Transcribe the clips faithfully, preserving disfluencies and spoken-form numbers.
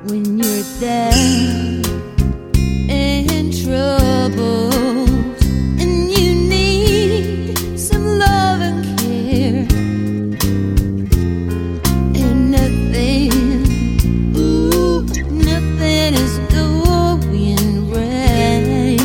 when you're down and troubled and you need some love and care, and nothing, ooh, nothing is going right.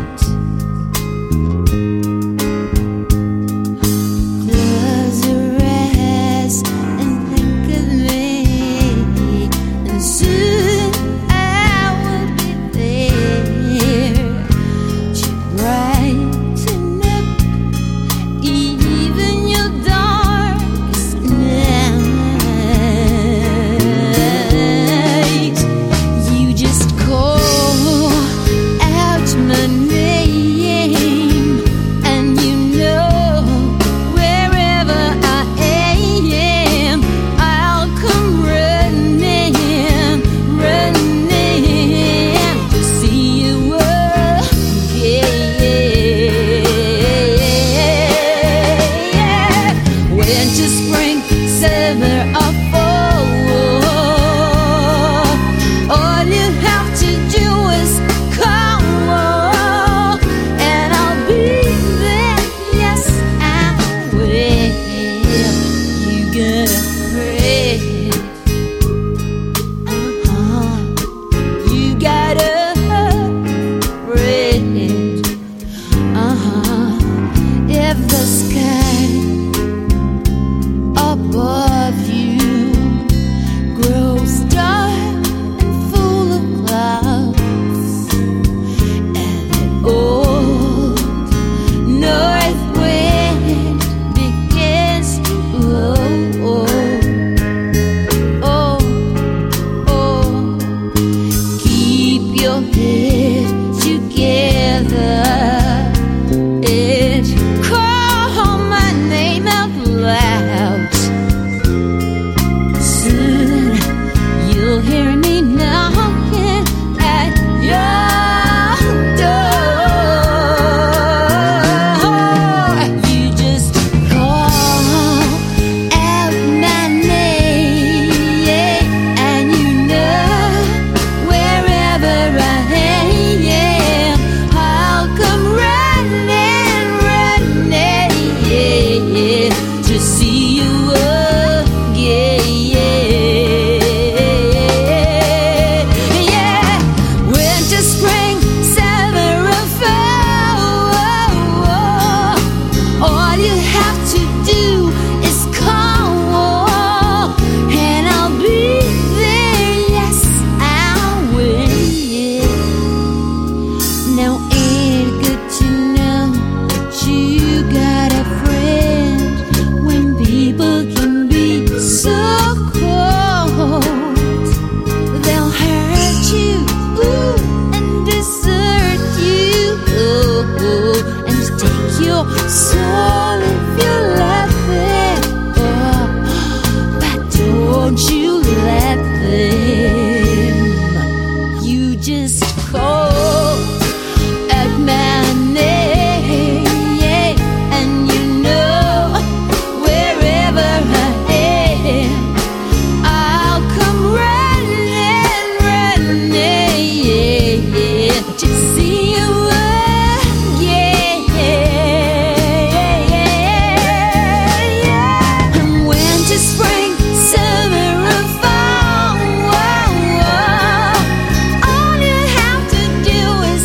Close your eyes and think of me, and soon I will be there to brighten up even your darkest night. You just call out my name, and you know wherever I am, I'll come running, running to see you again. Winter, spring, summer, or fall, all you have to do is call, and I'll be there. Yes, I will. You got a friend. Uh-huh. You got a friend. Uh-huh. If the sky above you grows dark and full of clouds, and an old north wind begins to blow, oh, oh, keep your head together and call my name out loud. Soon you'll hear me knocking at your door. You just call out my name, and you know wherever I am, I'll come running, running to see you again. Yeah, winter, spring, summer, or fall, all you have to do is call, and I'll be there. Yes, I will. Now ain't it good to know that you got a friend when people can be so cold? They'll hurt you, ooh, and desert you, oh, and take your soul if you let them. Oh, but don't you let them. You just call at my name, and you know wherever I am, I'll come running, running to see you again. Winter, spring, summer, or fall, all you have to do is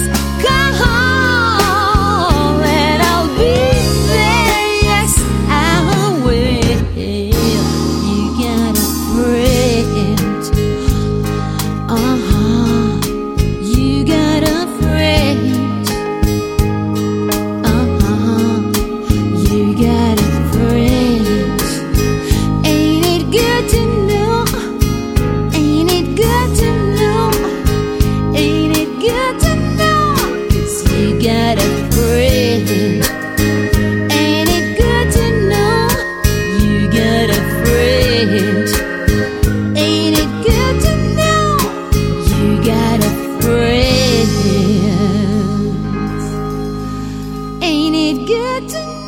call, and I'll be there. Yes, I will. You got a friend. Uh-huh. You got a friend. Uh-huh. You got a friend. Ain't it good to know? Ain't it good to know? Ain't it good to know? 'Cause you got a friend. Ain't it good to know? You got a friend. Ain't it good to know? You got a friend. Ain't it good to know?